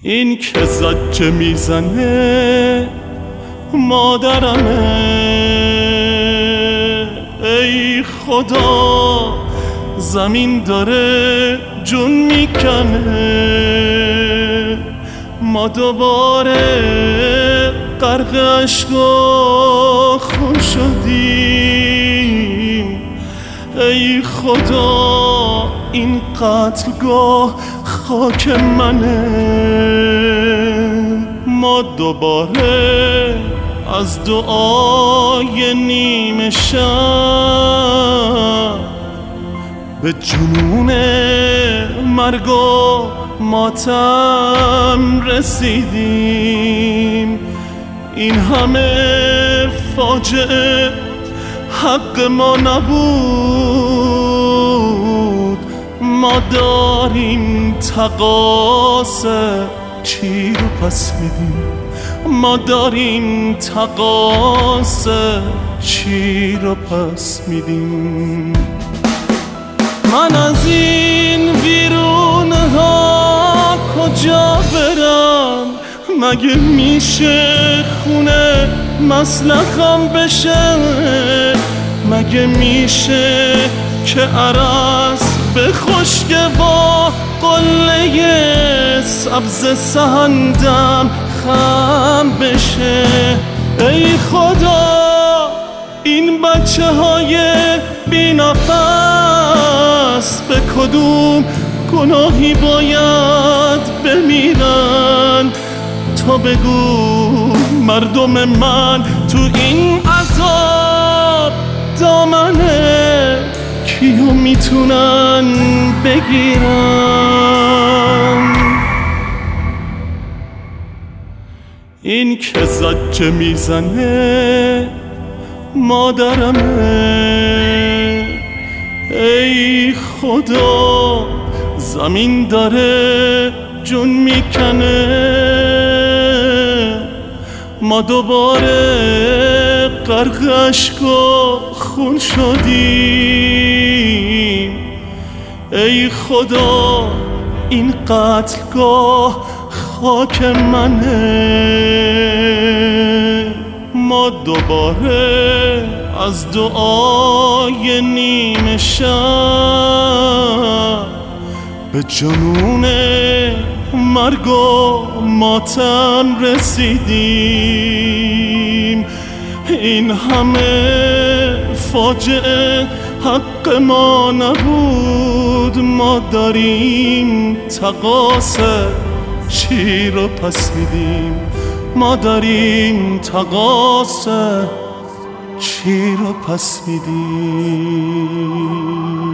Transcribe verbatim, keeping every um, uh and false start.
این که زجه میزنه مادرمه. ای خدا زمین داره جون میکنه، ما دوباره غرق اشک و خون شدیم. ای خدا این قتلگاه خاک منه، ما دوباره از دعای نیمه شب به جنون مرگ و ماتم رسیدیم. این همه فاجعه حق ما نبود، ما داریم تقاصه چی رو پس میدیم، ما داریم تقاصه چی رو پس میدیم. من از این ویرونه ها کجا برم؟ مگه میشه خونه مسلخم بشه؟ مگه میشه که عرس به خشک با قله سبز سهندم خم بشه؟ ای خدا این بچه های بی نفس به کدوم گناهی باید بمیرن؟ تو بگو مردم من تو این عذاب دامنه کیو میتونن بگیرن؟ این که زجه میزنه مادرمه. ای خدا زمین داره جون میکنه، ما دوباره غرق اشک و خون شدیم. ای خدا این قتلگاه خاک منه، ما دوباره از دعای نیمه شب به جنون مرگ و ماتم رسیدیم. این همه فاجعه حق ما نبود، ما داریم تقاصه چی رو پس میدیم، ما داریم تقاصه چی رو پس میدیم.